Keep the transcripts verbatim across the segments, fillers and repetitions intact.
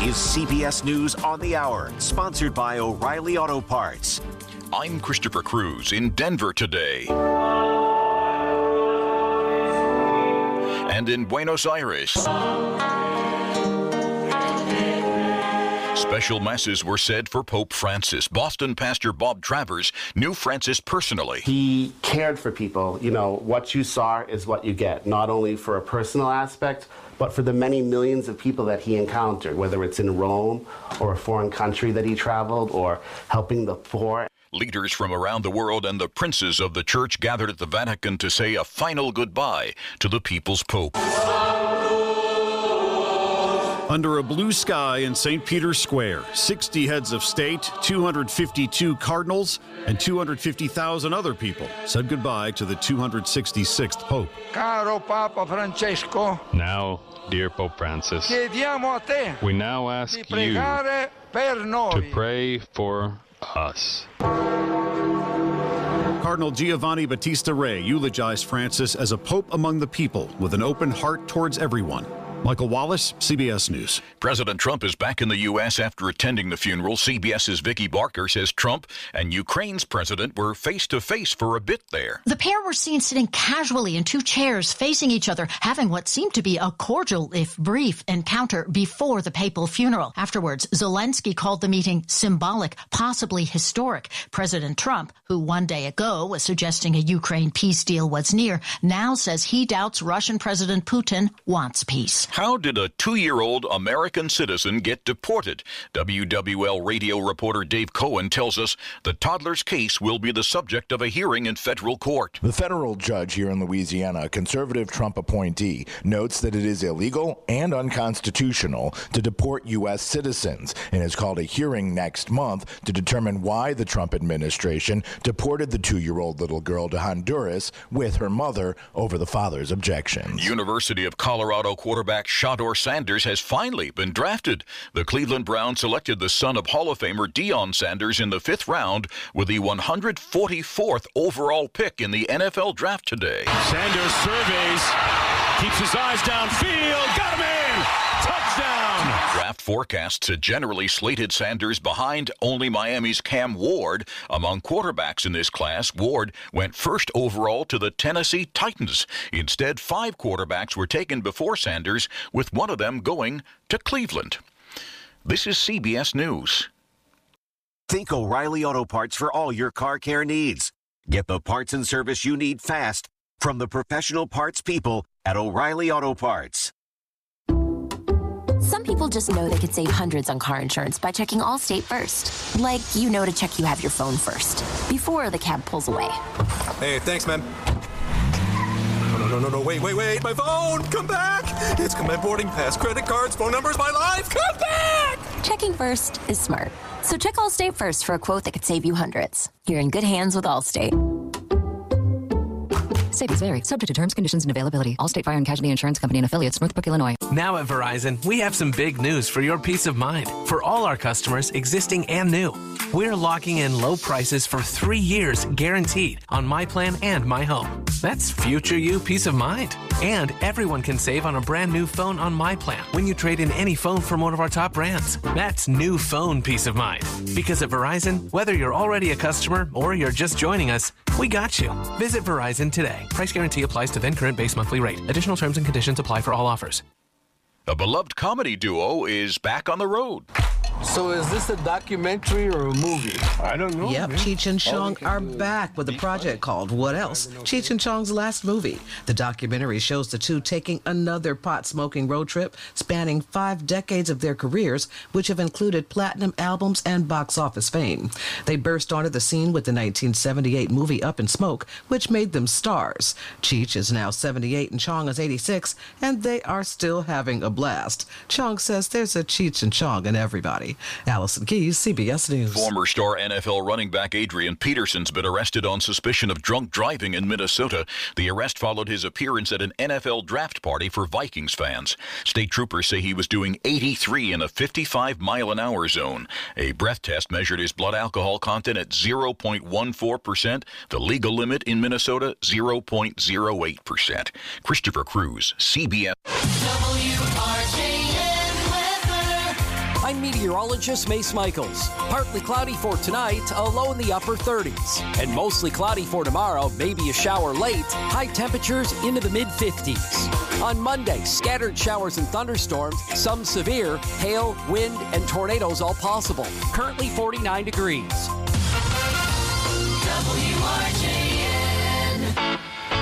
is C B S News on the Hour, sponsored by O'Reilly Auto Parts. I'm Christopher Cruz in Denver today. And in Buenos Aires. Special masses were said for Pope Francis. Boston pastor Bob Travers knew Francis personally. He cared for people. You know, what you saw is what you get, not only for a personal aspect, but for the many millions of people that he encountered, whether it's in Rome or a foreign country that he traveled or helping the poor. Leaders from around the world and the princes of the church gathered at the Vatican to say a final goodbye to the people's pope. Under a blue sky in Saint Peter's Square, sixty heads of state, two hundred fifty-two cardinals, and two hundred fifty thousand other people said goodbye to the two hundred sixty-sixth Pope. Caro Papa Francesco. Now, dear Pope Francis, chiediamo a te we now ask di you pregare per noi. to pray for us. Cardinal Giovanni Battista Re eulogized Francis as a pope among the people with an open heart towards everyone. Michael Wallace, C B S News. President Trump is back in the U S after attending the funeral. CBS's Vicki Barker says Trump and Ukraine's president were face-to-face for a bit there. The pair were seen sitting casually in two chairs facing each other, having what seemed to be a cordial, if brief, encounter before the papal funeral. Afterwards, Zelensky called the meeting symbolic, possibly historic. President Trump, who one day ago was suggesting a Ukraine peace deal was near, now says he doubts Russian President Putin wants peace. How did a two-year-old American citizen get deported? W W L radio reporter Dave Cohen tells us the toddler's case will be the subject of a hearing in federal court. The federal judge here in Louisiana, a conservative Trump appointee, notes that it is illegal and unconstitutional to deport U S citizens and has called a hearing next month to determine why the Trump administration deported the two-year-old little girl to Honduras with her mother over the father's objections. University of Colorado quarterback Shador Sanders has finally been drafted. The Cleveland Browns selected the son of Hall of Famer Deion Sanders in the fifth round with the one hundred forty-fourth overall pick in the N F L draft today. Sanders surveys, keeps his eyes downfield, got him in! Touchdown! Draft forecasts had generally slated Sanders behind only Miami's Cam Ward. Among quarterbacks in this class, Ward went first overall to the Tennessee Titans. Instead, five quarterbacks were taken before Sanders, with one of them going to Cleveland. This is C B S News. Think O'Reilly Auto Parts for all your car care needs. Get the parts and service you need fast from the professional parts people at O'Reilly Auto Parts. Some people just know they could save hundreds on car insurance by checking Allstate first. Like, you know to check you have your phone first, before the cab pulls away. Hey, thanks, man. No, no, no, no, wait, wait, wait, my phone! Come back! It's got my boarding pass, credit cards, phone numbers, my life! Come back! Checking first is smart. So check Allstate first for a quote that could save you hundreds. You're in good hands with Allstate. Savings vary. Subject to terms, conditions, and availability. Allstate Fire and Casualty Insurance Company and affiliates, Northbrook, Illinois. Now at Verizon, we have some big news for your peace of mind. For all our customers, existing and new, we're locking in low prices for three years guaranteed on My Plan and My Home. That's future you peace of mind. And everyone can save on a brand new phone on My Plan when you trade in any phone from one of our top brands. That's new phone peace of mind. Because at Verizon, whether you're already a customer or you're just joining us, we got you. Visit Verizon today. Price guarantee applies to then current base monthly rate. Additional terms and conditions apply for all offers. A beloved comedy duo is back on the road. So is this a documentary or a movie? I don't know. Yep, man. Cheech and Chong are back with a project called What Else? Cheech and Chong's last movie. The documentary shows the two taking another pot-smoking road trip spanning five decades of their careers, which have included platinum albums and box office fame. They burst onto the scene with the nineteen seventy-eight movie Up in Smoke, which made them stars. Cheech is now seventy-eight and Chong is eighty-six, and they are still having a blast. Chong says there's a Cheech and Chong in everybody. Allison Keyes, C B S News. Former star N F L running back Adrian Peterson's been arrested on suspicion of drunk driving in Minnesota. The arrest followed his appearance at an N F L draft party for Vikings fans. State troopers say he was doing eighty-three in a fifty-five mile an hour zone. A breath test measured his blood alcohol content at zero point one four percent. The legal limit in Minnesota, zero point zero eight percent. Christopher Cruz, C B S. W R J N weather. I'm meteorologist Mace Michaels. Partly cloudy for tonight, a low in the upper thirties. And mostly cloudy for tomorrow, maybe a shower late. High temperatures into the mid fifties. On Monday, scattered showers and thunderstorms, some severe, hail, wind, and tornadoes all possible. Currently forty-nine degrees. W R J N.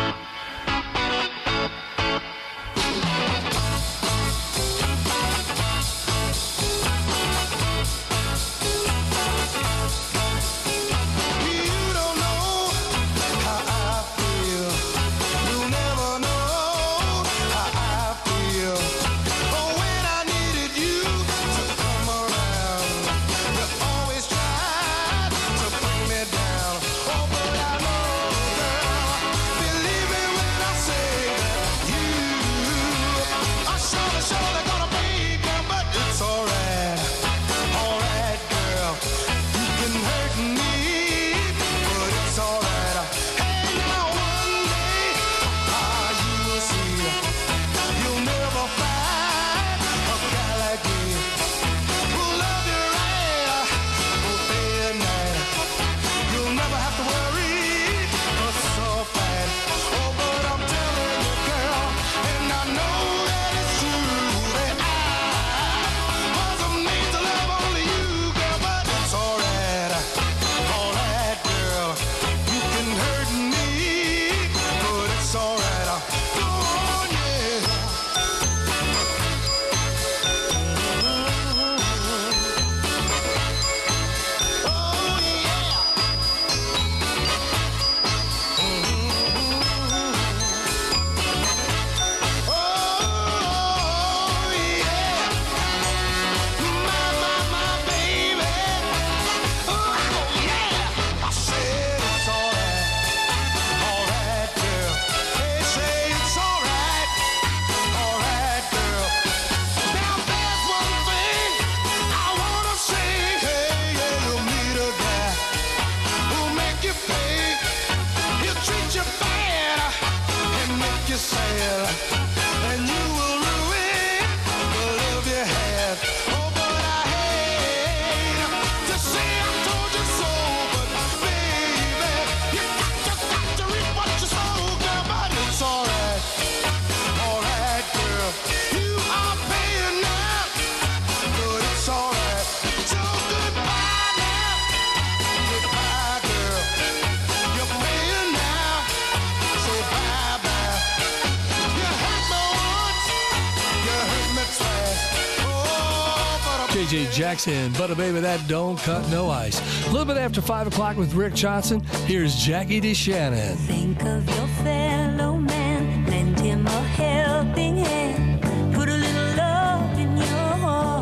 J J Jackson, but a baby that don't cut no ice. A little bit after five o'clock with Rick Johnson. Here's Jackie DeShannon. Think of your fellow man, lend him a helping hand, put a little love in your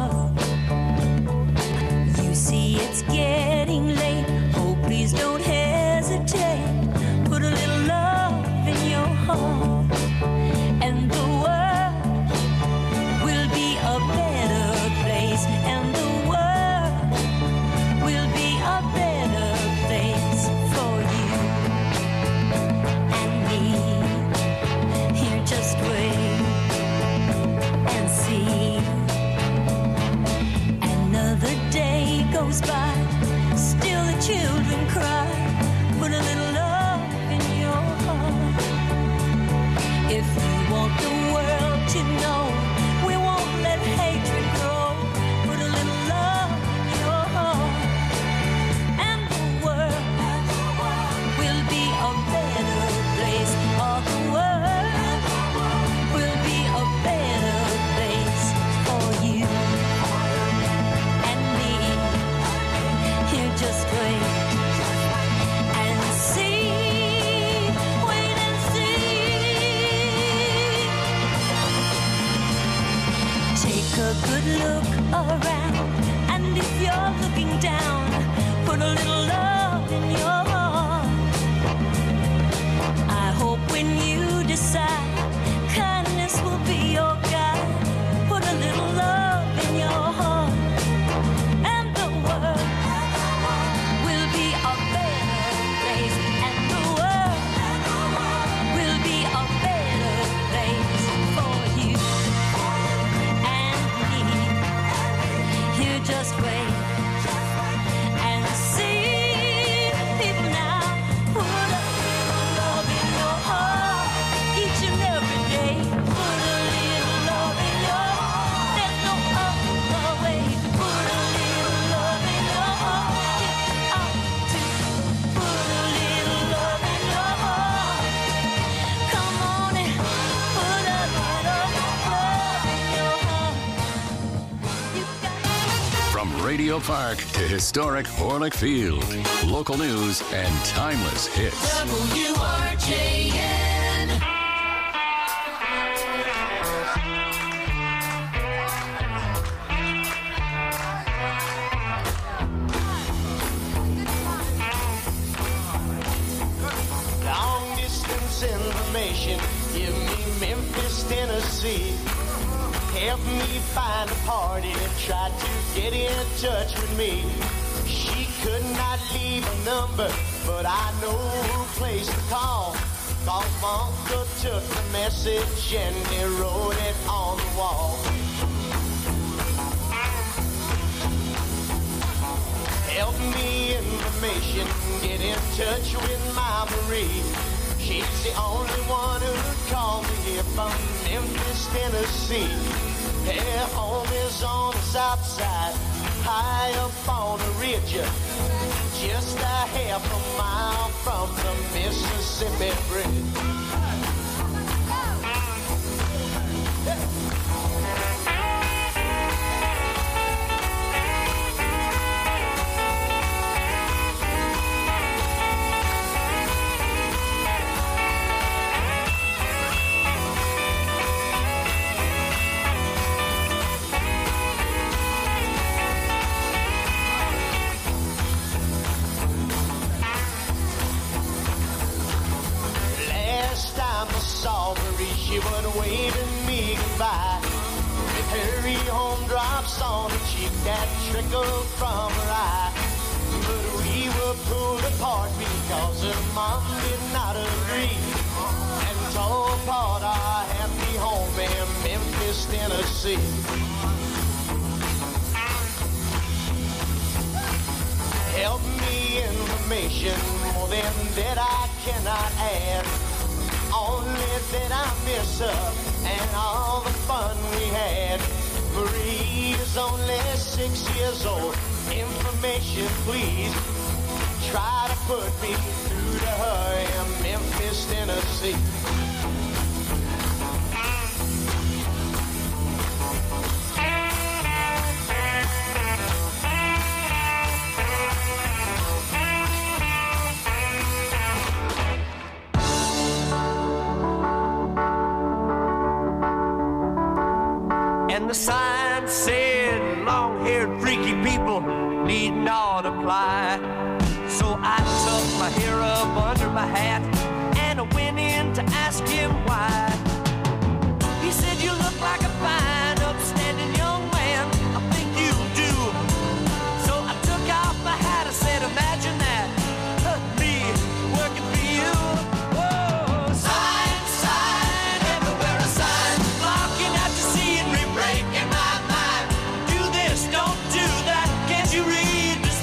heart. You see it's getting late, oh please don't hesitate, put a little love in your heart, and the world will be a better place, and the world will be a better place for you and me. Here, just wait and see. Another day goes by, still the children cry. Put a little love in your heart. If you want the world to know, we won't let hatred grow. Put a little love in your heart, and the world will be a better place. All the world will be a better place for you and me. Here, just wait and see. Wait and see. Take a good look around, and if you're looking down, put a little love in your heart. I hope when you decide, kindness will be your guide. Put a little love in your heart, and the world will be a better place, and the world will be a better place for you and me. Here, Memorial Park to historic Orlick Field. Local news and timeless hits. W R J N. Long distance information, give me Memphis, Tennessee. Help me find a party that tried to get in touch with me. She could not leave a number, but I know who place to call. Cause my uncle took the message and he wrote it on the wall. Help me information, get in touch with my Marie. She's the only one who'd call me here from Memphis, Tennessee. Her home is on the south side, high up on a ridge, just a half a mile from the Mississippi Bridge. She would wave at me goodbye. With her home drops on her cheek that trickled from her eye. But we were pulled apart because her mom did not agree and tore apart our happy home in Memphis, Tennessee. Help me information, more than that I cannot add. Only that I miss her and all the fun we had. Marie is only six years old. Information, please. Try to put me through to her in Memphis, Tennessee. And the sign said, long-haired freaky people need not apply. So I tucked my hair up under my hat and I went in to ask him why. He said, you look like a fine, upstanding young man. I think you do. So I took off my hat. I said, imagine that, me working for you. Whoa, sign, sign, everywhere a sign, blocking out to see and breaking my mind. Do this, don't do that. Can't you read the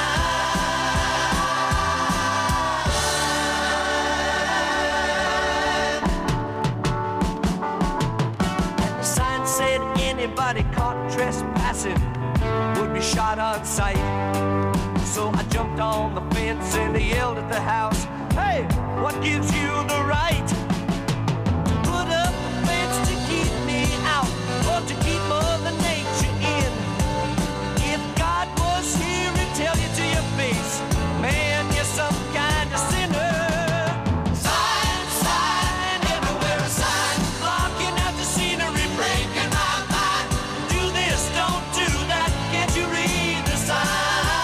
sign? The sign said anybody caught trespassing would be shot on sight. So I jumped on the fence and I yelled at the house, hey, what gives you the right to put up a fence to keep me out or to keep Mother Nature in? If God was here, he'd tell you to your face, man, you're some kind of sinner. Sign, sign, everywhere a sign, blocking out the scenery, breaking my mind. Do this, don't do that, can't you read the sign?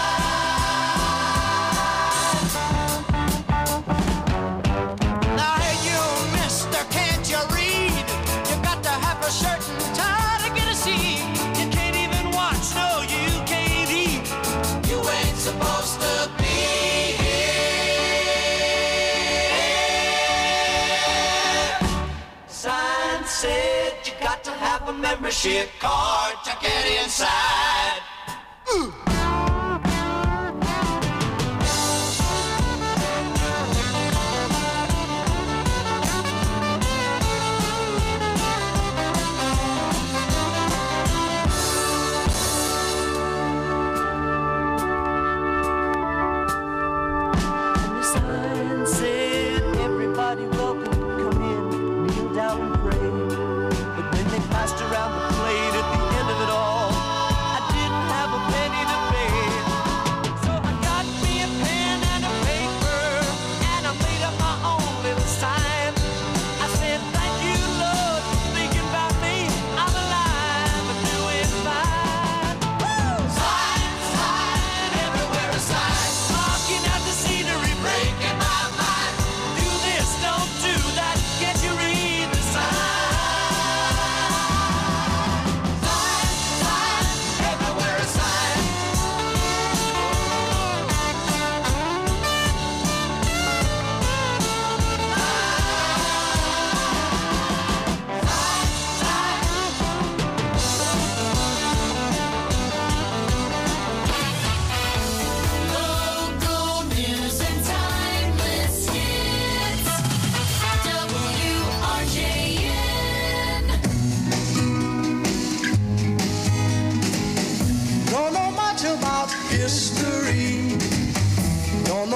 Now hey you, mister, can't you read? You got to have a shirt and tie to get a seat. You can't even watch, no, you can't eat. You ain't supposed to be here. Sign said you got to have a membership card to get inside. Ooh. And the sign said everybody welcome, come in, kneel down and pray. But when they passed around the plate at the end of it all, I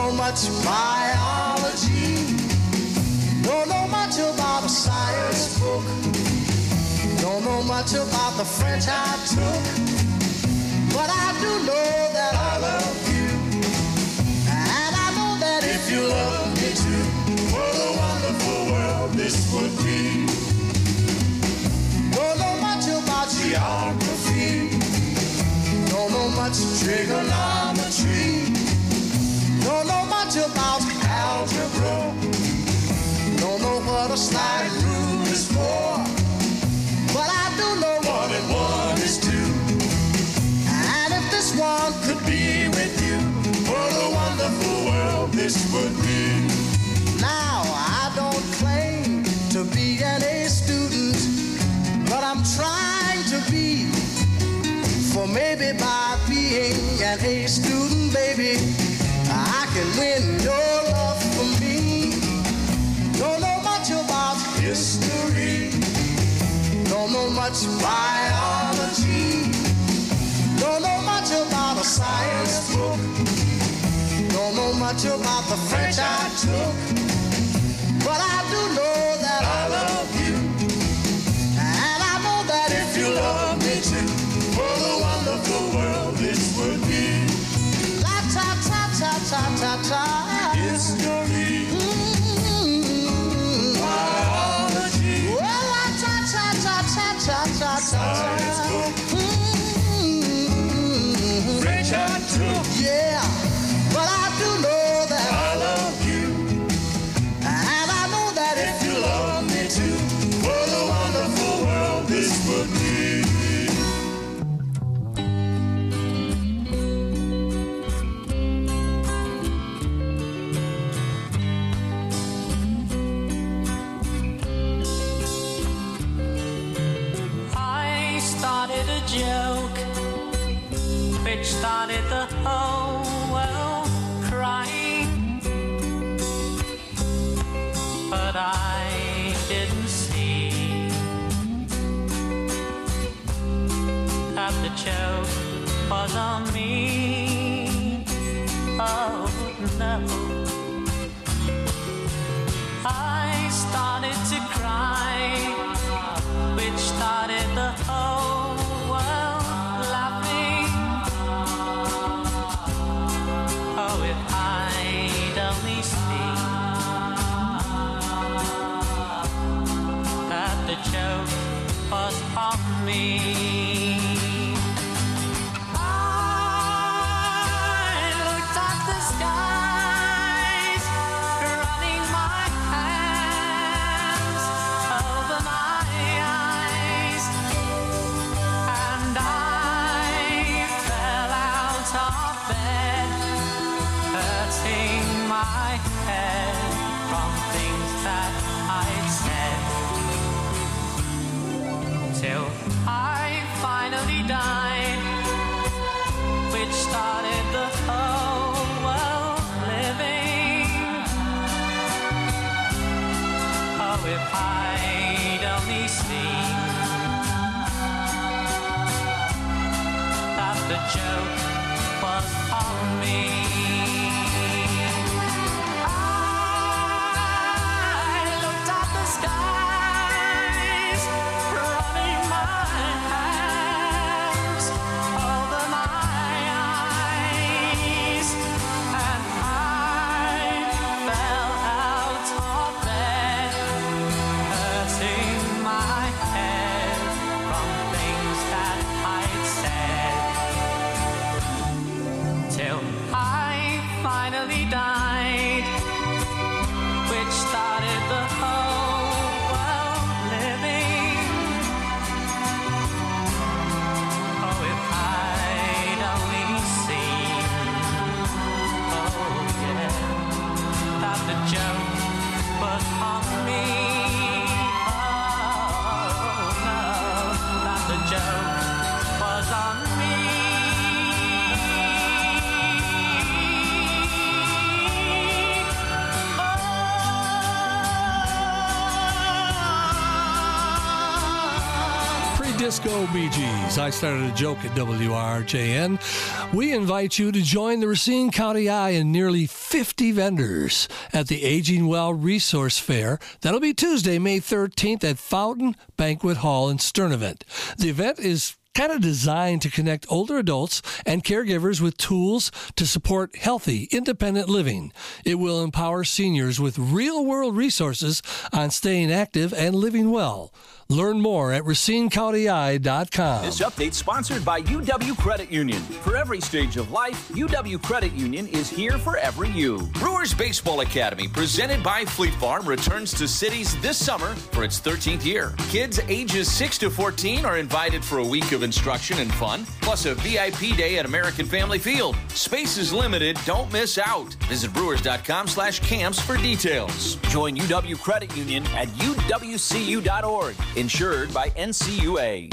know much biology. Don't know much about a science book. Don't know much about the French I took. But I do know that I love you. And I know that if you love me too, what a wonderful world this would be. Don't know much about geography. Don't know much trigonometry. Don't know much about algebra. Don't know what a slide rule is for. But I do know one and one is two. And if this one could be with you, what a wonderful world this would be. Now, I don't claim to be an A student, but I'm trying to be. For maybe by being an A student, baby, I can win your love for me. Don't know much about history. Don't know much biology. Don't know much about a science book. Don't know much about the French I took. But I do know that I love you. And I know that if you love me too, what a wonderful world this would be. La ta ta ta ta ta ta. History. Mm-hmm. Biology. Well, la ta ta ta ta ta ta ta. Science book. Mm-hmm. French I took. Yeah, but I do know that I love you. And I know that if you love me too, what a wonderful world this would be. Joke which started the whole world crying, but I didn't see that the joke was on me. Oh no, I started to cry, which started the whole joke was on me. I looked at the skies, running my hands over my eyes, and I fell out of bed, hurting my head from things that I'd said. Till I finally died, which started the whole world living. Oh, if I'd only seen that the joke was on me. My head Disco Bee Gees. I started a joke at W R J N. We invite you to join the Racine County Eye and nearly fifty vendors at the Aging Well Resource Fair. That'll be Tuesday, May thirteenth at Fountain Banquet Hall in Sturdivant. The event is kind of designed to connect older adults and caregivers with tools to support healthy, independent living. It will empower seniors with real-world resources on staying active and living well. Learn more at racine county eye dot com. This update sponsored by U W Credit Union. For every stage of life, U W Credit Union is here for every you. Brewers Baseball Academy, presented by Fleet Farm, returns to cities this summer for its thirteenth year. Kids ages six to fourteen are invited for a week of instruction and fun, plus a V I P day at American Family Field. Space is limited. Don't miss out. Visit brewers.com slash camps for details. Join U W Credit Union at U W C U dot org. Insured by N C U A.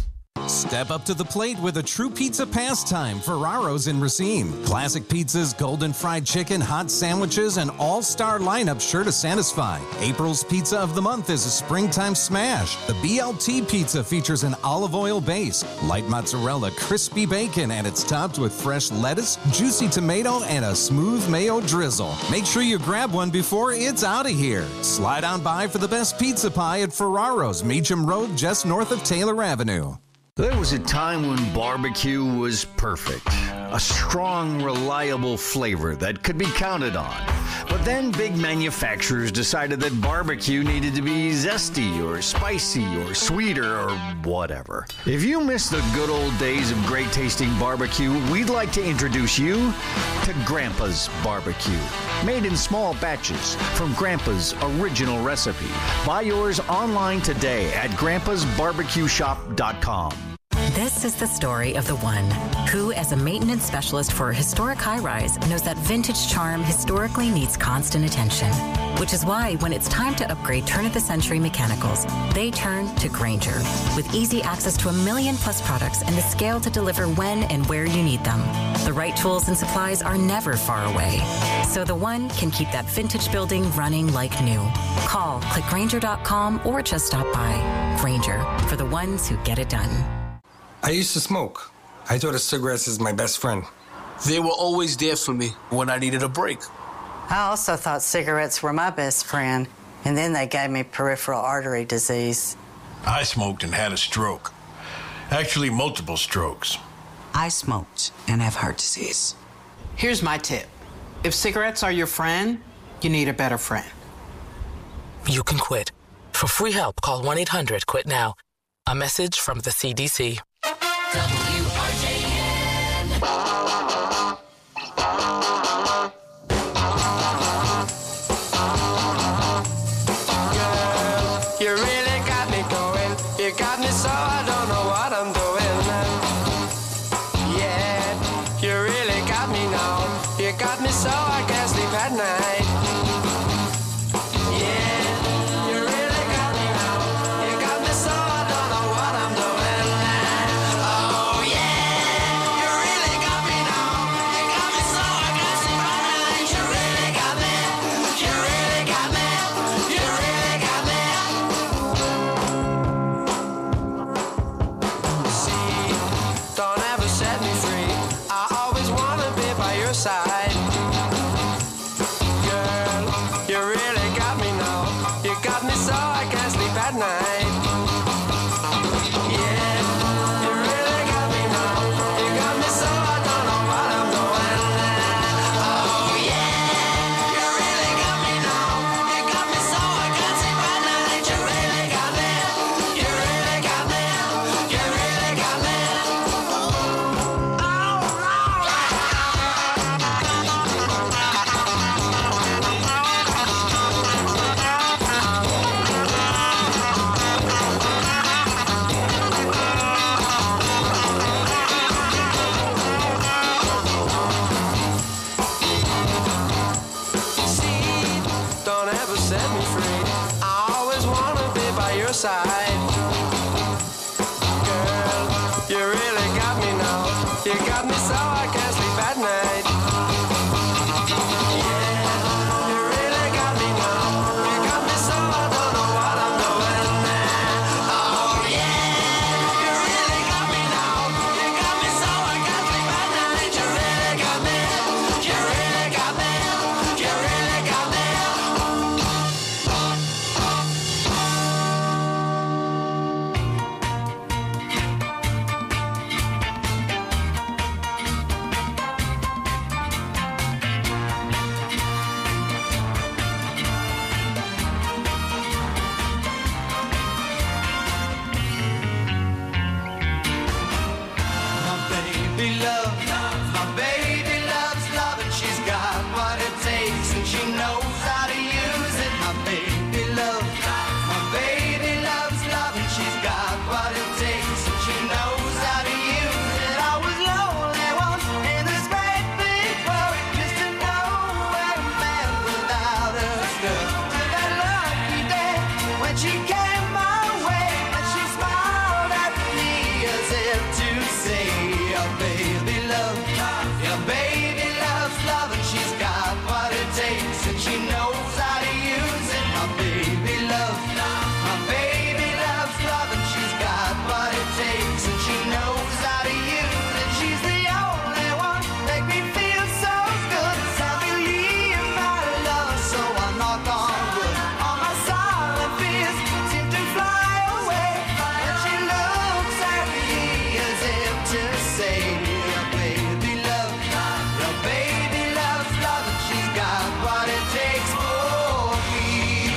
Step up to the plate with a true pizza pastime, Ferraro's in Racine. Classic pizzas, golden fried chicken, hot sandwiches, and all-star lineup sure to satisfy. April's pizza of the month is a springtime smash. The B L T pizza features an olive oil base, light mozzarella, crispy bacon, and it's topped with fresh lettuce, juicy tomato, and a smooth mayo drizzle. Make sure you grab one before it's out of here. Slide on by for the best pizza pie at Ferraro's, Meacham Road, just north of Taylor Avenue. There was a time when barbecue was perfect. A strong, reliable flavor that could be counted on. But then big manufacturers decided that barbecue needed to be zesty or spicy or sweeter or whatever. If you miss the good old days of great tasting barbecue, we'd like to introduce you to Grandpa's Barbecue. Made in small batches from Grandpa's original recipe. Buy yours online today at grandpas barbecue shop dot com. This is the story of the one who, as a maintenance specialist for a historic high-rise, knows that vintage charm historically needs constant attention. Which is why, when it's time to upgrade turn-of-the-century mechanicals, they turn to Grainger. With easy access to a million-plus products and the scale to deliver when and where you need them. The right tools and supplies are never far away. So the one can keep that vintage building running like new. Call, click Grainger dot com, or just stop by. Grainger, for the ones who get it done. I used to smoke. I thought of cigarettes as my best friend. They were always there for me when I needed a break. I also thought cigarettes were my best friend, and then they gave me peripheral artery disease. I smoked and had a stroke. Actually, multiple strokes. I smoked and have heart disease. Here's my tip. If cigarettes are your friend, you need a better friend. You can quit. For free help, call one eight hundred quit now. A message from the C D C. W R J N. Girl, you really got me going. You got me so I don't know what I'm doing. Yeah, you really got me now. You got me so I can't sleep at night. Yeah, you really got me now. You got me so I don't know what I'm doing. Oh yeah, you really got me now. You got me so I can't sleep at night. You really got me. You really got me. You really got me. See, don't ever set me free. I always wanna be by your side. Girl, you really got me now. You got me so I can't sleep at night. Yeah, you really got me now. You got me so I don't know what I'm doing. Oh yeah, you really got me now. You got me so I can't sleep at night. You really got me. You really got me. You really got me. See, don't ever set me free. I always wanna be by your side. Girl, you really got me now. You got me so I can't sleep at night. Yeah, you really got me now. You got me so I don't know what I'm doing. Oh yeah, and she came my way, and she smiled at me as if to say, your baby love, your baby loves love, and she's got what it takes, and she knows how to use it. My baby love, my baby loves love, and she's got what it takes, and she knows how to use it. She's the only one make me feel so good. I believe my love, so I knock on wood. All my silent fears seem to fly away, and she looks at me as if to say, your baby love, your baby loves love, and she's got what it takes for me.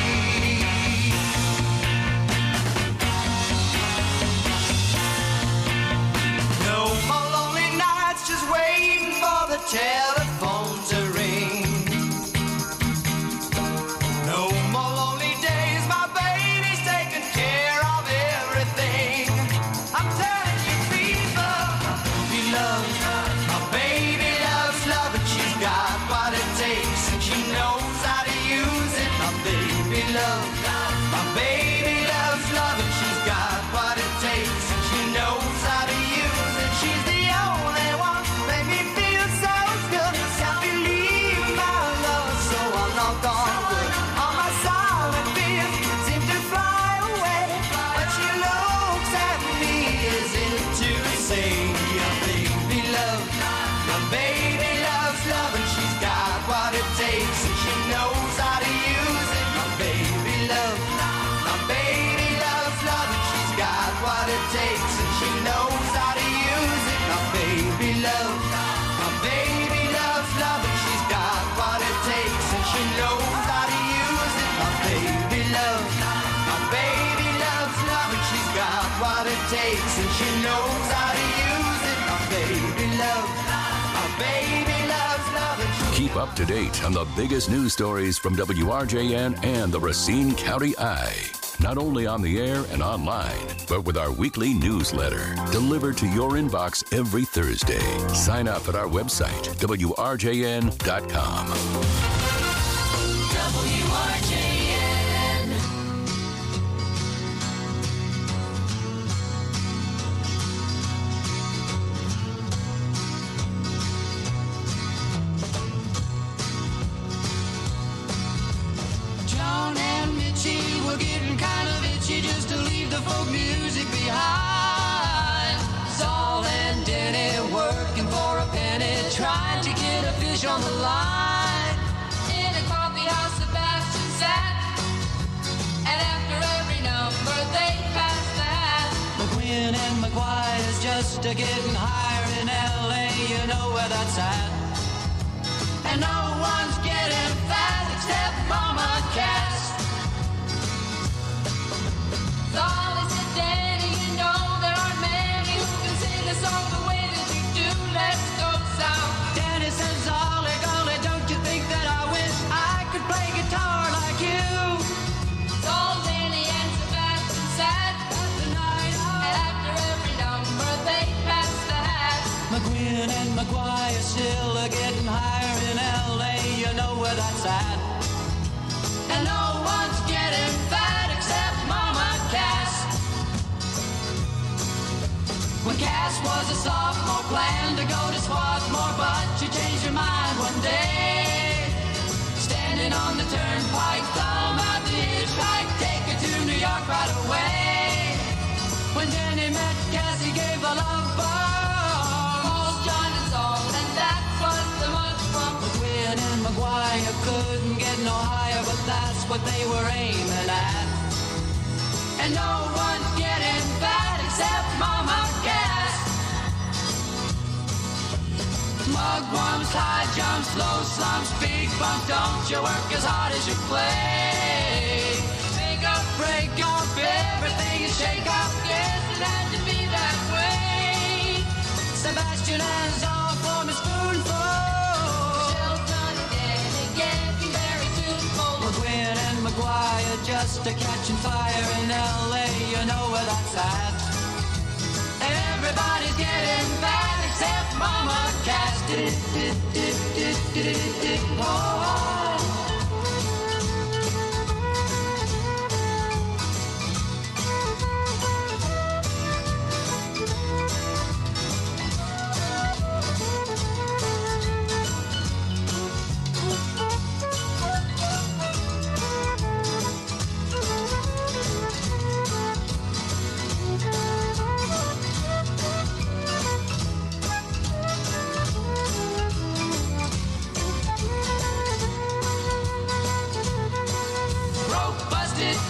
No more lonely nights just waiting for the telephone to ring. No more lonely days, my baby's taking care of everything. I'm telling you, people, we love, my baby loves love, and she's got what it takes, and she knows how to use it. My baby love, my baby loves love, and she's got what it takes, and she knows how to use it. She's the only one make me feel so good. Can't believe my love, so I knock on wood. All my silent fears seem to fly away, but she looks at me as if to say, your baby love, your baby loves love, and she's got what it takes, and she knows how to use it. My baby love, my baby loves love, and she's got what it takes, and she knows how to use it. My baby love, my baby loves love, and she's got what it takes, and she knows how to use it. My baby love, my baby loves love, and she's got what it takes, and she knows how to use it. My baby love, my baby loves love, and she Keep up to date on the biggest news stories from W R J N and the Racine County Eye. Not only on the air and online, but with our weekly newsletter delivered to your inbox every Thursday. Sign up at our website, W R J N dot com. W R J N. John and Mitchie were getting kind of itchy just to leave the folk music behind. Saul and Denny working for a penny, trying to get a fish on the line. In a coffee house, Sebastian sat, and after every number they passed the hat. McQueen and McGuire's just a getting higher in L A, you know where that's at. And no one's getting fat except Mama Cass. Solly said, Danny, you know there aren't many who can sing a song the way that you do. Let's go south. Danny says, Ollie, golly, don't you think that I wish I could play guitar like you? Saul, Danny, and Sebastian sat the night out, and after every number they passed the hat. McQueen and McGuire still are getting higher in L A, you know where that's at. And no one's getting fat except Mama Cass. When Cass was a sophomore, planned to go to Swarthmore, but she changed her mind one day. Standing on the turnpike, thumb out the hitchhike, take her to New York right away. When Danny met Cass, he gave a love bomb. Paul, John, and Saul, and that was the much fun. McQueen and McGuire couldn't get no higher, but that's what they were aiming at. And no one's getting fat except Mama Cass. Mugwumps, high jumps, low slumps, big bumps, don't you work as hard as you play. Make up, break up, everything is shake up, yes, it had to be that way. Sebastian has all for me spoonful. Shelton and Danny getting very tuneful. McQueen and McGuire just a catching fire in L A, you know where that's at. Everybody's getting fat except Mama Cass. Oh.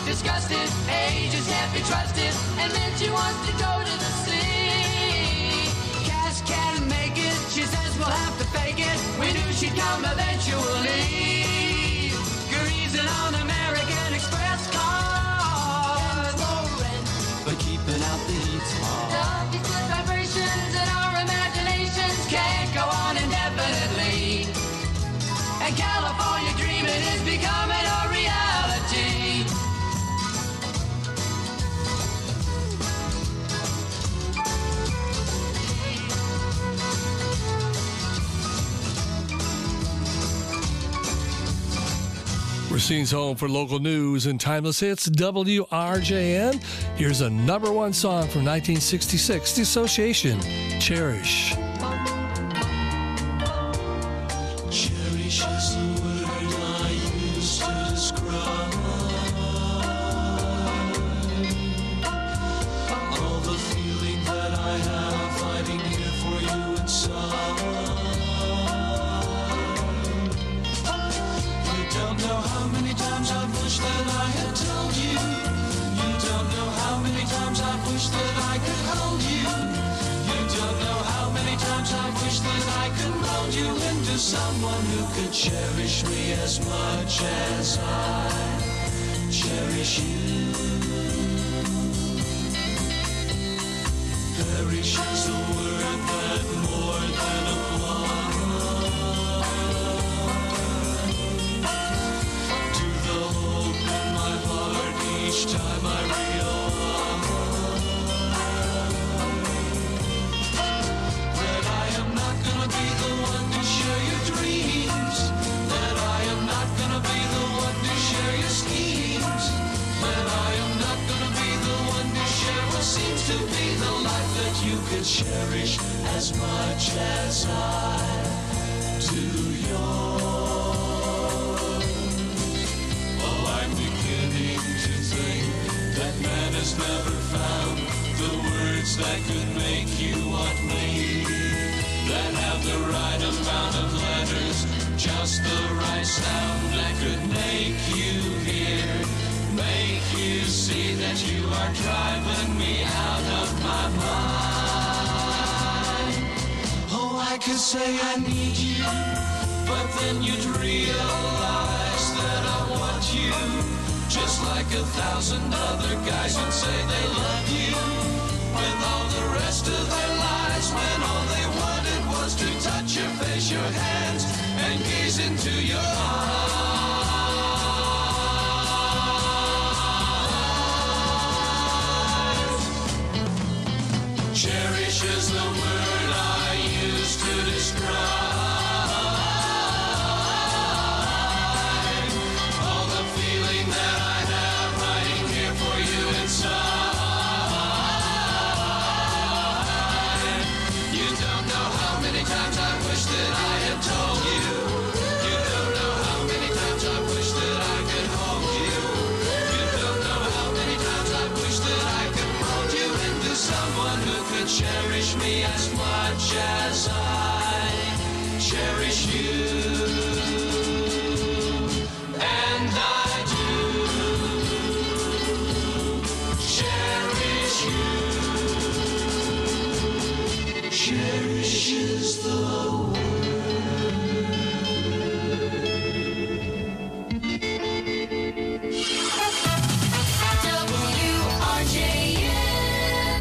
disgusted. Ages can't be trusted. And then she wants to go to the sea. Cash can't make it. She says we'll have to fake it. We knew she'd come eventually. Greasing on American Express cards. But keeping out the heat's hard. The good vibrations in our imaginations can't go on indefinitely. And California dreaming is becoming a reality. Racine's home for local news and timeless hits, W R J N. Here's a number one song from nineteen sixty-six, The Association, Cherish. Cherish is the word I use to describe all the feeling that I have hiding here for you inside. You don't know how many times I've wished that I had told you. You don't know how many times I've wished that I could hold you. You don't know how many times I've wished that I could mold you into someone who could cherish me as much as I cherish you. Perish is the word that more than applies to the hope in my heart each time I realize that I am not gonna be the one to share your dreams, that I am not gonna be the one to share your schemes, that I am not gonna be the one to share what seems to be the life that you could cherish as much as I do yours. Oh, I'm beginning to think that man has never found the words that could make you want me, that have the right amount of letters, just the right sound that could make you hear, make you see that you are driving me out of my mind. Oh, I could say I need you, but then you'd realize that I want you, just like a thousand other guys would say they love you, with all the rest of their lives, when all they wanted was to touch your face, your hands, and gaze into your eyes. Cherish is the word I use to describe all the feeling that I have hiding here for you inside. You don't know how many times I wish that I had told you. You don't know how many times I wish that I could hold you. You don't know how many times I wish that I could mold you into someone who could cherish me as much as I cherish you. And I do cherish you. Cherish is the W R J N.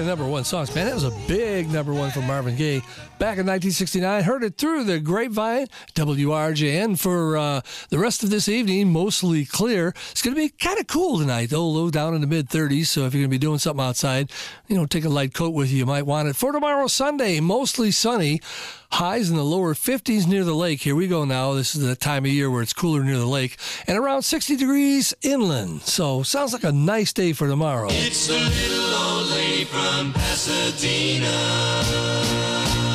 number one songs. Man, that was a big number one for Marvin Gaye back in nineteen sixty-nine. Heard it through the grapevine, W R J N, for uh, the rest of this evening, mostly clear. It's going to be kind of cool tonight, though, low down in the mid-thirties, so if you're going to be doing something outside, you know, take a light coat with you. You might want it. For tomorrow, Sunday, mostly sunny. Highs in the lower fifties near the lake. Here we go now. This is the time of year where it's cooler near the lake. And around sixty degrees inland. So sounds like a nice day for tomorrow. It's the little old lady from Pasadena.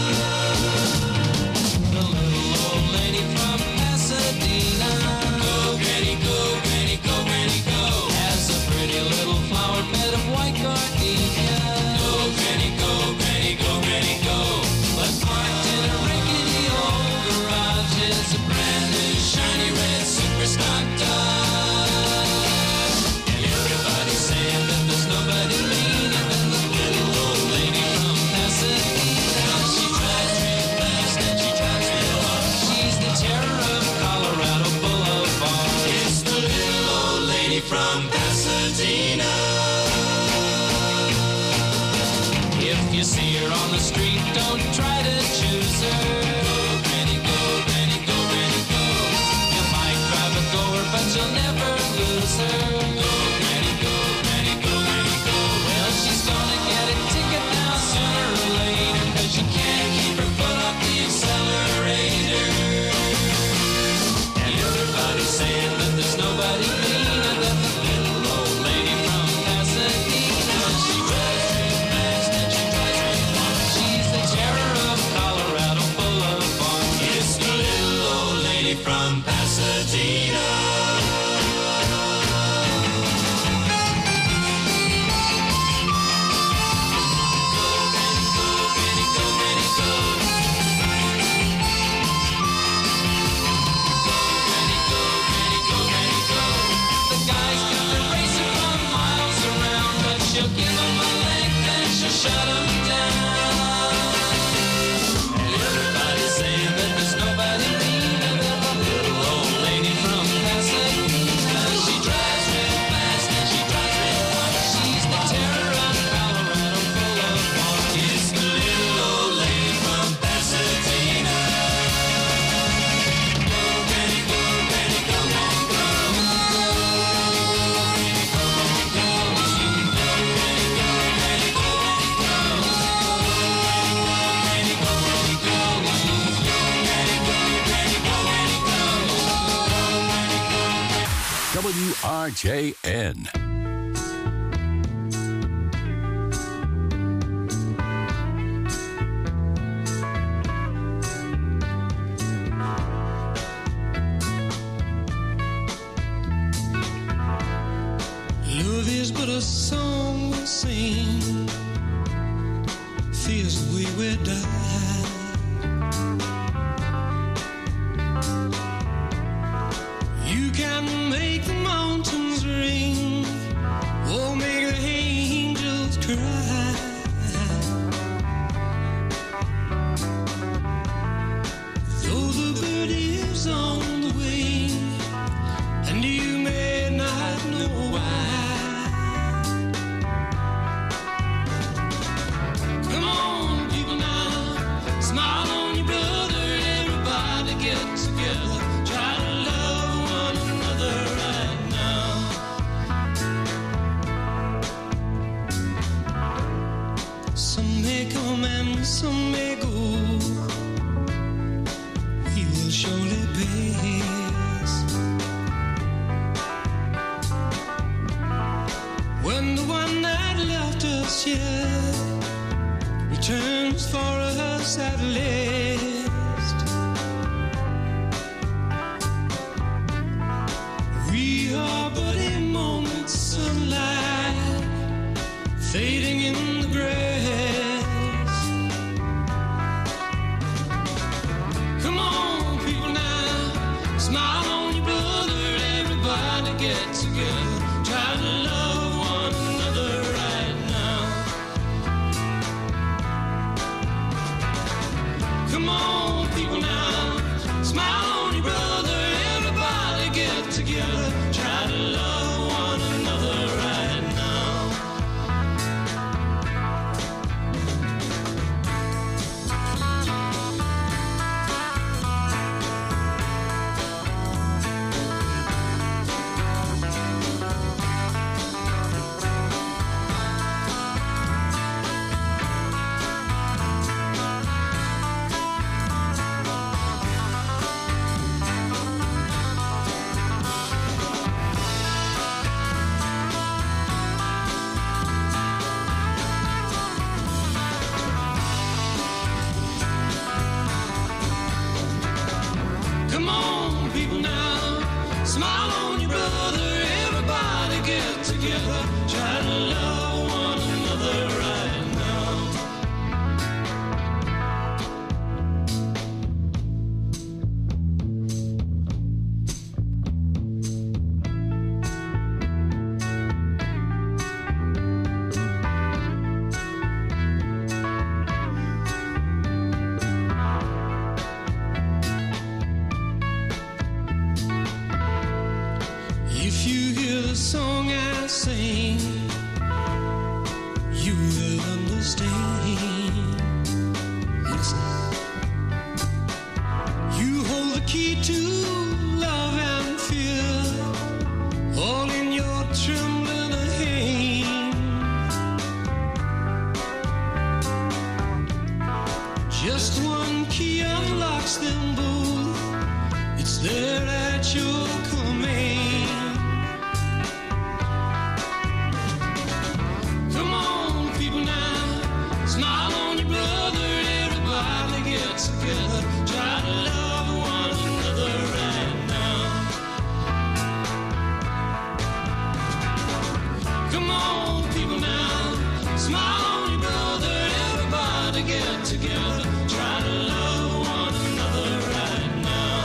From Pasadena. If you see her on the street, don't try to choose her. Go, Granny, go, Granny, go, Granny, go. You might drive a goer, but you'll never lose her. Go, Granny, go, Granny, go, Granny, go. Well, she's gonna get a ticket now sooner or later, 'cause you can't keep her foot off the accelerator. And everybody's saying that there's nobody meaner than the little old lady from Pasadena. She drives real fast and she drives real far. She's the terror of Colorado Boulevard. It's the little old lady from Pasadena. Shut them down. And everybody's saying that there's nobody meaner than the little old lady from Pasadena. She drives real fast and she drives real far. She's the terror of Colorado Boulevard. It's the little old lady from Pasadena. Go, Granny, go, Granny, go, Granny, go. Go, Granny, go, go, go. Granny, go, Granny, go. W R J N. Love is but a song we sing, feels the way we die. You can make the mountains ring, or make the angels cry. Though the bird is on the wing, and you may not know why. Come on, people now, smile on your brother, everybody get together, try to love one another right now. Some may come and some may go, we will surely pass. When the one that left us here returns for us at last, we are but a moment's sunlight fading in the grass. Come on, people now, smile on your brother, everybody get together, try to love one another right now. Come on, people now, smile on your brother, everybody get together, try to love one another right now. the song I sing, you will understand. Listen. You hold the key to love and fear, all in your trembling hand. Just one key unlocks them both. It's there at your command. Come on, people now, smile on your brother. Everybody get together, try to love one another right now. Come on, people now, smile on your brother. Everybody get together, try to love one another right now.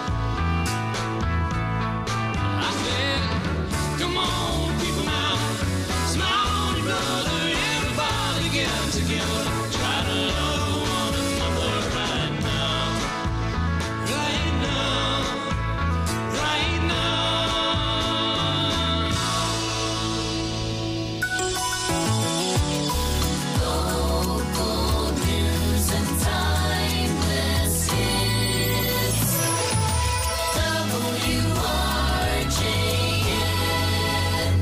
I said, come on, people now, smile on your brother. Everybody get together, try to love one another right now. Right now, right now. Local news and timeless hits. W R J N.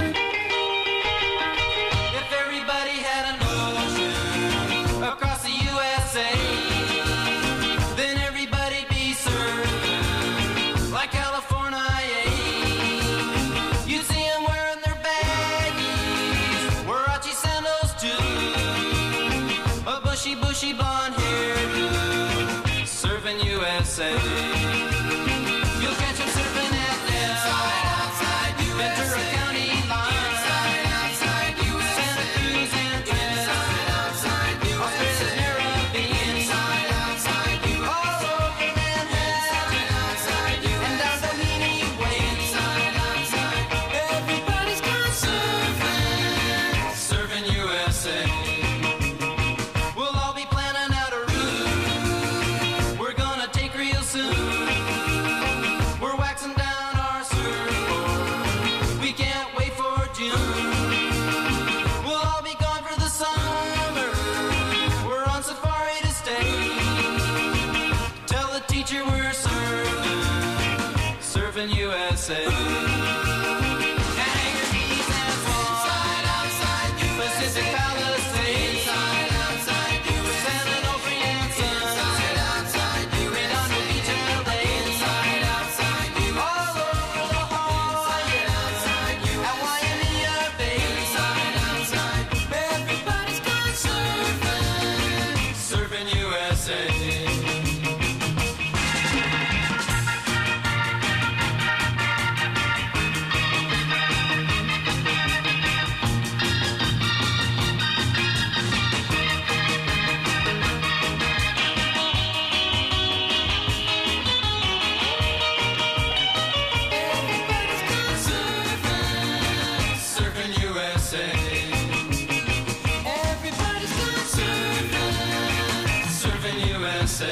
If everybody had an ocean across the U S A, then everybody'd be served like California. You'd see them wearing their baggies, Warachi sandals too, a bushy, bushy blonde hairdo, serving U S A. You'll catch them surfing at Del, Ventura County line, Santa Cruz and Trent, Australia's Caribbean, all over Manhattan, and down Doheny Way. Everybody's gone surfing, surfing U S A. We'll all be planning out a route we're gonna take real soon. We're waxing down our surfboard, we can't wait for June. We'll all be gone for the summer, we're on safari to stay. Tell the teacher we're surfing, surfing U S A. Hangar Keys and Swan, Pacific Palisades, San Onofre and Sun, Redondo Beach and L A, all over La Jolla, at Waimea Bay. Everybody's gone surfing, surfing U S A. Everybody's gone surfing, surfing U S A. Everybody's gone surfing, surfing U S A.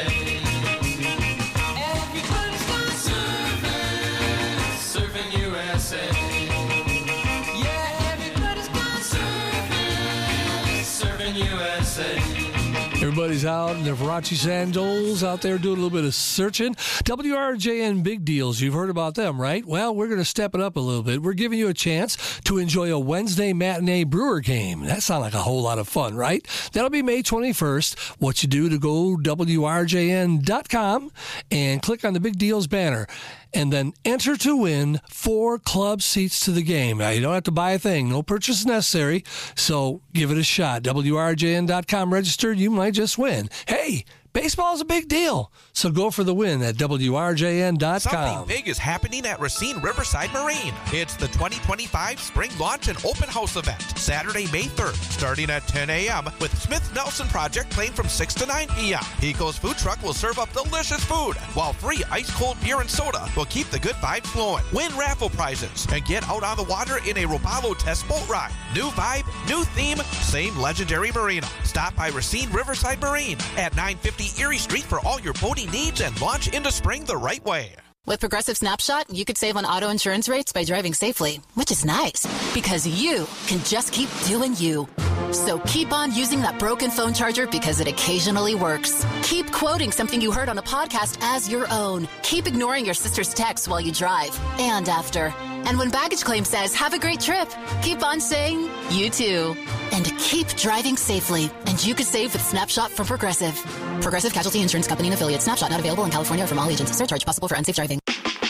Everybody's gone surfing, surfing U S A. Yeah, everybody's gone surfing, surfing U S A. Everybody's out in their Warachi sandals out there doing a little bit of searching. W R J N Big Deals, you've heard about them, right? Well, we're going to step it up a little bit. We're giving you a chance to enjoy a Wednesday matinee Brewer game. That sounds like a whole lot of fun, right? That'll be May twenty-first. What you do to go W R J N dot com and click on the Big Deals banner, and then enter to win four club seats to the game. Now, you don't have to buy a thing. No purchase necessary. So give it a shot. W R J N dot com registered. You might just win. Hey, baseball is a big deal. So go for the win at W R J N dot com. Something big is happening at Racine Riverside Marine. It's the twenty twenty-five Spring Launch and Open House event, Saturday, May third, starting at ten a.m. with Smith Nelson Project playing from six to nine p.m. Pico's Food Truck will serve up delicious food, while free ice-cold beer and soda will keep the good vibes flowing. Win raffle prizes and get out on the water in a Robalo test boat ride. New vibe, new theme, same legendary marina. Stop by Racine Riverside Marine at nine fifty Erie Street for all your boating needs and launch into spring the right way. With Progressive Snapshot, you could save on auto insurance rates by driving safely, which is nice because you can just keep doing you. So keep on using that broken phone charger because it occasionally works. Keep quoting something you heard on a podcast as your own. Keep ignoring your sister's texts while you drive and after. And when baggage claim says, have a great trip, keep on saying, you too. And keep driving safely. And you could save with Snapshot from Progressive. Progressive Casualty Insurance Company and Affiliates. Snapshot not available in California or from all agents. Surcharge possible for unsafe driving.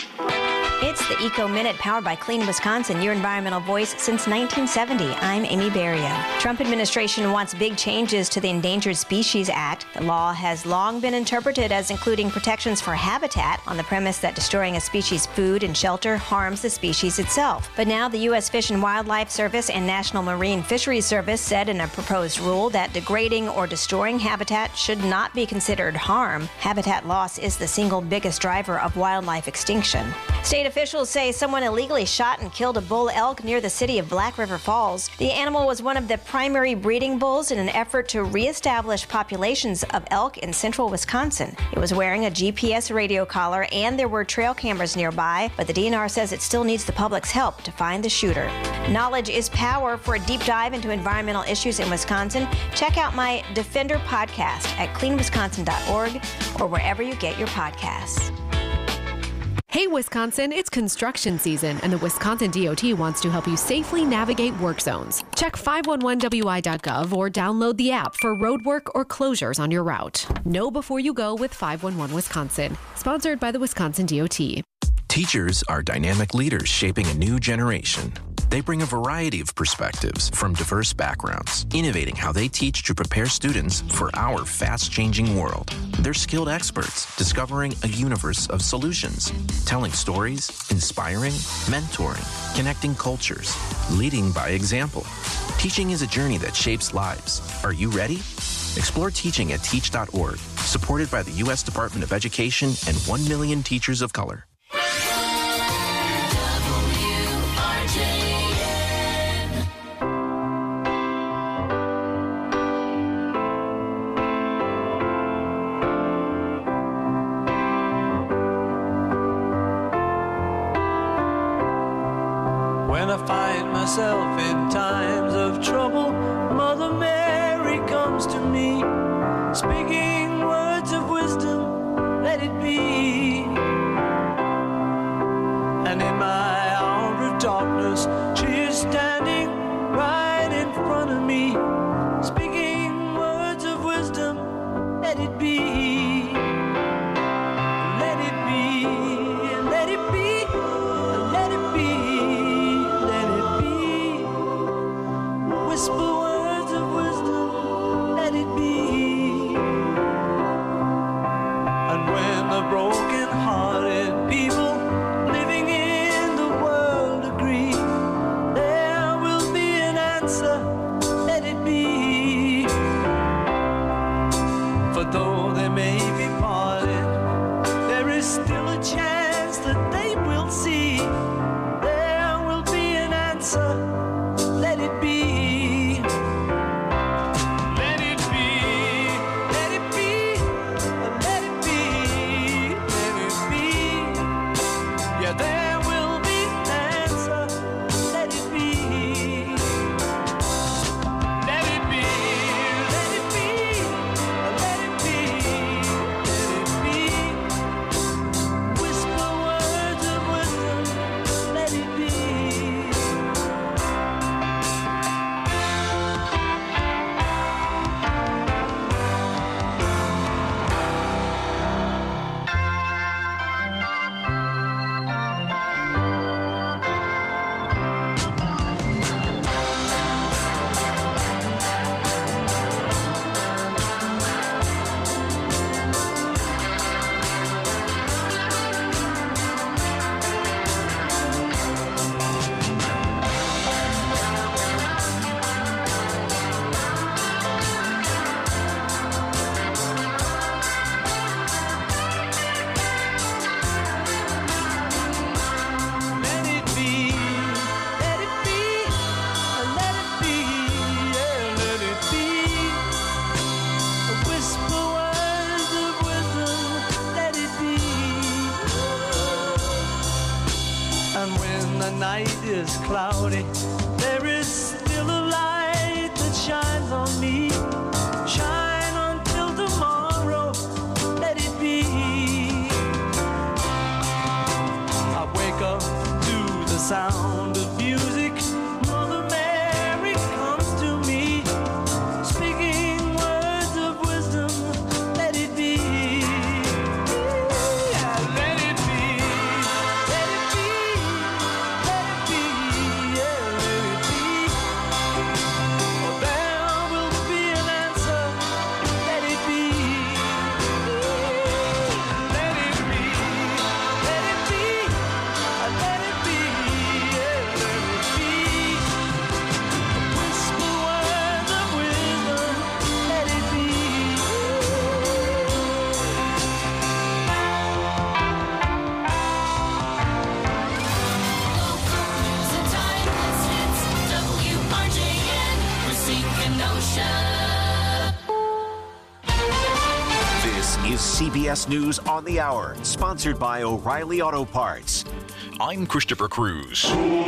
It's the Eco Minute powered by Clean Wisconsin, your environmental voice since nineteen seventy. I'm Amy Berrio. Trump administration wants big changes to the Endangered Species Act. The law has long been interpreted as including protections for habitat on the premise that destroying a species' food and shelter harms the species itself. But now the U S Fish and Wildlife Service and National Marine Fisheries Service said in a proposed rule that degrading or destroying habitat should not be considered harm. Habitat loss is the single biggest driver of wildlife extinction. State officials say someone illegally shot and killed a bull elk near the city of Black River Falls. The animal was one of the primary breeding bulls in an effort to reestablish populations of elk in central Wisconsin. It was wearing a G P S radio collar and there were trail cameras nearby, but the D N R says it still needs the public's help to find the shooter. Knowledge is power. For a deep dive into environmental issues in Wisconsin, check out my Defender podcast at clean wisconsin dot org or wherever you get your podcasts. Hey Wisconsin, it's construction season and the Wisconsin D O T wants to help you safely navigate work zones. Check five one one W I dot gov or download the app for road work or closures on your route. Know before you go with five one one Wisconsin, sponsored by the Wisconsin D O T. Teachers are dynamic leaders shaping a new generation. They bring a variety of perspectives from diverse backgrounds, innovating how they teach to prepare students for our fast-changing world. They're skilled experts discovering a universe of solutions, telling stories, inspiring, mentoring, connecting cultures, leading by example. Teaching is a journey that shapes lives. Are you ready? Explore teaching at teach dot org, supported by the U S Department of Education and one million teachers of color. When I find myself in times of trouble, Mother Mary comes to me, speaking words of wisdom, let it be. And in my hour of darkness, she is standing right in front of me, speaking words of wisdom, let it be. Let it be, let it be, let it be. Whisper words of wisdom, let it be. And when the broken-hearted people living in the world agree, there will be an answer, let it be. For though they may be parted, there is still a chance that they will see. There will be an answer, let it be. the night is cloudy, there is still a light that shines on me. Shine until tomorrow, let it be. I wake up to the sound of music. Mother Mary comes to me, speaking words of wisdom, let it be. Yeah, let it be. Let it be. Let it be. Yeah, let it be. Oh, there will be an answer. Let it be. Let it be. Let it be. Let it be. Yeah, let it be. Whisper words of wisdom. Let it be. News and timeless hits. W R J N, Racine Kenosha. This is C B S News on the Hour, sponsored by O'Reilly Auto Parts. I'm Christopher Cruz.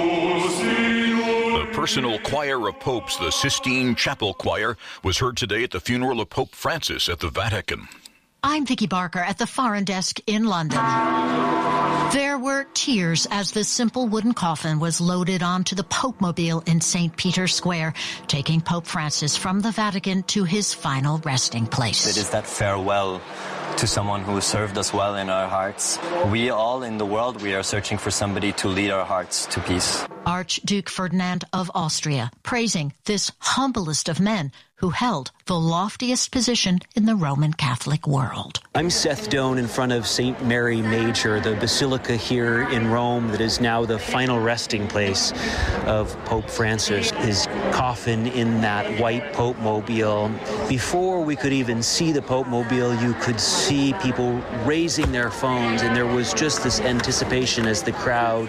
The personal choir of popes, the Sistine Chapel Choir, was heard today at the funeral of Pope Francis at the Vatican. I'm Vicki Barker at the Foreign Desk in London. There were tears as the simple wooden coffin was loaded onto the Pope-mobile in Saint Peter's Square, taking Pope Francis from the Vatican to his final resting place. It is that farewell to someone who served us well in our hearts. We all in the world, we are searching for somebody to lead our hearts to peace. Archduke Ferdinand of Austria praising this humblest of men who held the loftiest position in the Roman Catholic world. I'm Seth Doan in front of Saint Mary Major, the basilica here in Rome that is now the final resting place of Pope Francis. His coffin in that white Pope mobile. Before we could even see the Pope mobile, you could see people raising their phones, and there was just this anticipation as the crowd